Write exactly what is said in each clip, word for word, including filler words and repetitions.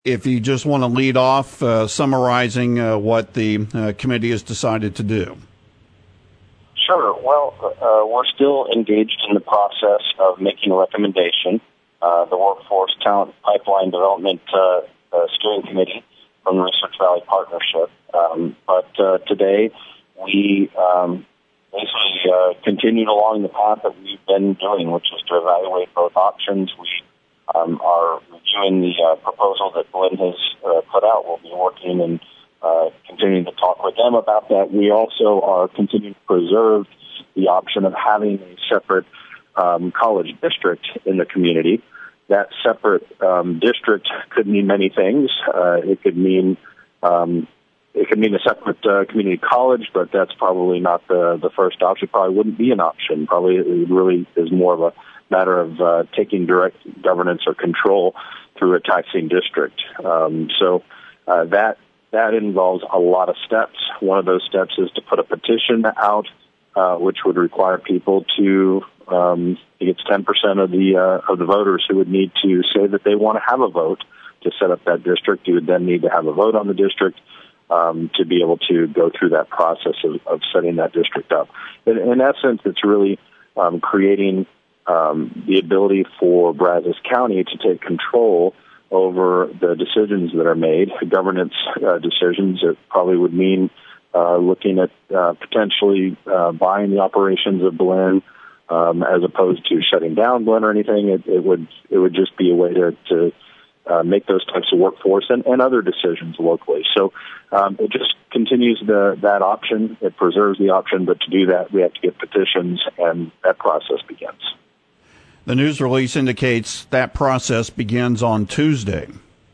If you just want to lead off uh, summarizing uh, what the uh, committee has decided to do. Sure. Well, uh, we're still engaged in the process of making a recommendation. Uh, the Workforce Talent Pipeline Development uh, uh, Steering Committee from the Research Valley Partnership. Um, but uh, today we um, basically uh, continued along the path that we've been doing, which is to evaluate both options. We um, are reviewing the uh, proposal that Blinn has uh, put out. We'll be working and uh, continuing to talk with them about that. We also are continuing to preserve the option of having a separate um, college district in the community. That separate um, district could mean many things. Uh, it could mean um, it could mean a separate uh, community college, but that's probably not the the first option. Probably wouldn't be an option. Probably it really is more of a matter of uh, taking direct governance or control through a taxing district. Um, so uh, that that involves a lot of steps. One of those steps is to put a petition out, uh, which would require people to Um, I think it's ten percent of the uh, of the voters who would need to say that they want to have a vote to set up that district. You would then need to have a vote on the district um, to be able to go through that process of, of setting that district up. In, in essence, it's really um, creating um, the ability for Brazos County to take control over the decisions that are made, the governance uh, decisions. It probably would mean uh, looking at uh, potentially uh, buying the operations of Blinn, Um, as opposed to shutting down Blinn or anything. It, it would it would just be a way to, to uh, make those types of workforce and, and other decisions locally. So um, it just continues the, that option. It preserves the option, but to do that, we have to get petitions, and that process begins. The news release indicates that process begins on Tuesday.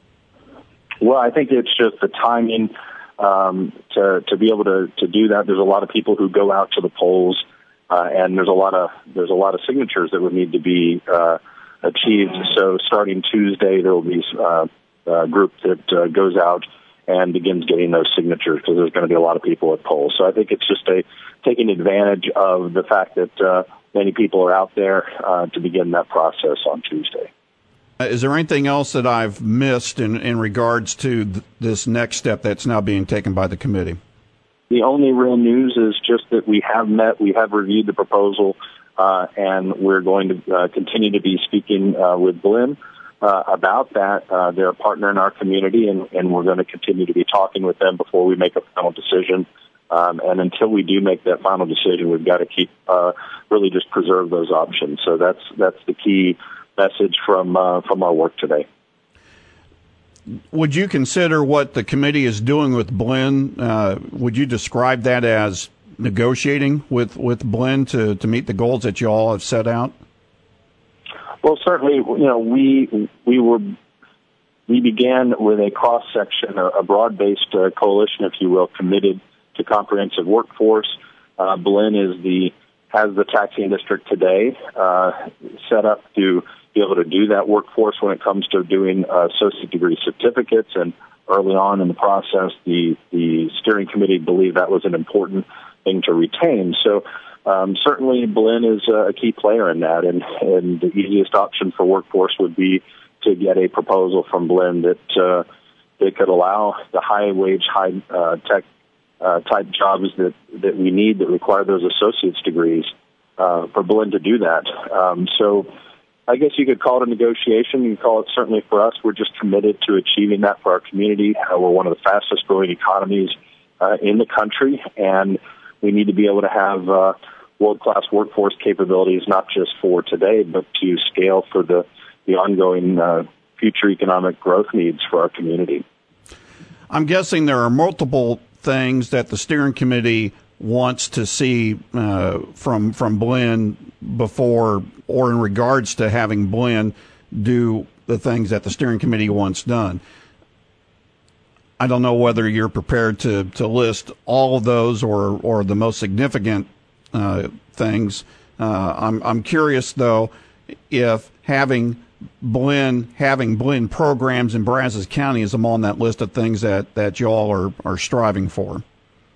Well, I think it's just the timing um, to, to be able to, to do that. There's a lot of people who go out to the polls. Uh, and there's a lot of there's a lot of signatures that would need to be uh, achieved. So starting Tuesday, there will be uh, a group that uh, goes out and begins getting those signatures, because there's going to be a lot of people at polls. So I think it's just a taking advantage of the fact that uh, many people are out there uh, to begin that process on Tuesday. Is there anything else that I've missed in, in regards to th- this next step that's now being taken by the committee? The only real news is just that we have met, we have reviewed the proposal, uh, and we're going to uh, continue to be speaking uh, with Blinn uh, about that. Uh, they're a partner in our community, and, and we're going to continue to be talking with them before we make a final decision. Um, and until we do make that final decision, we've got to keep uh, really just preserve those options. So that's that's the key message from uh, from our work today. Would you consider what the committee is doing with Blinn, uh, would you describe that as negotiating with, with Blinn to, to meet the goals that you all have set out? Well, certainly, you know, we we were we began with a cross section, a, a broad-based uh, coalition, if you will, committed to comprehensive workforce. Uh, Blinn is the has the taxing district today uh, set up to be able to do that workforce when it comes to doing uh, associate degree certificates. And early on in the process, the, the steering committee believed that was an important thing to retain. So um, certainly Blinn is a key player in that. And, and the easiest option for workforce would be to get a proposal from Blinn that, uh, that could allow the high wage, high uh, tech uh, type jobs that, that we need that require those associate's degrees uh, for Blinn to do that. Um, so I guess you could call it a negotiation. You can call it, certainly for us, we're just committed to achieving that for our community. Uh, we're one of the fastest growing economies uh, in the country, and we need to be able to have uh, world-class workforce capabilities, not just for today, but to scale for the, the ongoing uh, future economic growth needs for our community. I'm guessing there are multiple things that the steering committee wants to see uh, from from Blinn before, or in regards to having Blinn do the things that the steering committee wants done. I don't know whether you're prepared to, to list all of those or, or the most significant uh, things. Uh, I'm I'm curious though if having Blinn having Blinn programs in Brazos County is among that list of things that, that y'all are, are striving for.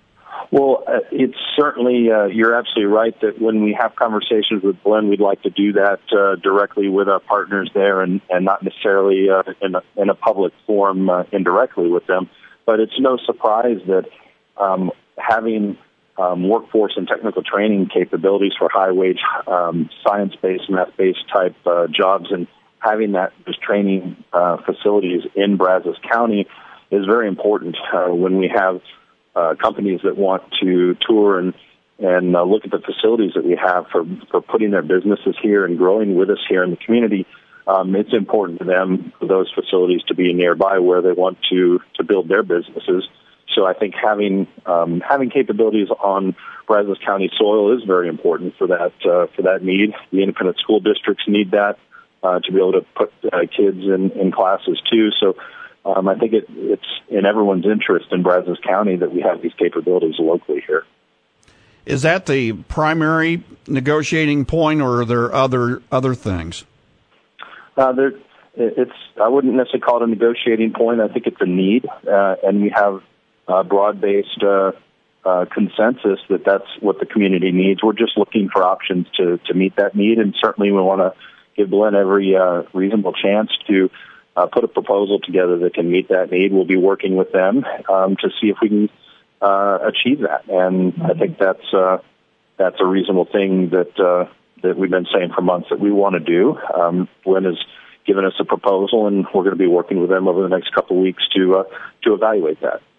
Well, uh, it's certainly, uh, you're absolutely right that when we have conversations with Blinn, we'd like to do that uh, directly with our partners there and, and not necessarily uh, in, a, in a public forum uh, indirectly with them. But it's no surprise that um, having um, workforce and technical training capabilities for high-wage, um, science-based, math-based type uh, jobs and having that those training uh, facilities in Brazos County is very important uh, when we have uh, companies that want to tour and and uh, look at the facilities that we have for, for putting their businesses here and growing with us here in the community. Um, it's important to them for those facilities to be nearby where they want to, to build their businesses. So I think having um, having capabilities on Brazos County soil is very important for that uh, for that need. The independent school districts need that uh, to be able to put uh, kids in, in classes too. So um, I think it, it's in everyone's interest in Brazos County that we have these capabilities locally here. Is that the primary negotiating point, or are there other other things? Uh, there, it's I wouldn't necessarily call it a negotiating point. I think it's a need, uh, and we have uh, broad-based uh, uh, consensus that that's what the community needs. We're just looking for options to, to meet that need, and certainly we want to give Blinn every uh, reasonable chance to uh, put a proposal together that can meet that need. We'll be working with them um, to see if we can uh, achieve that, and I think that's uh, that's a reasonable thing that uh, that we've been saying for months that we want to do. Um, Blinn has given us a proposal, and we're going to be working with them over the next couple of weeks to uh, to evaluate that.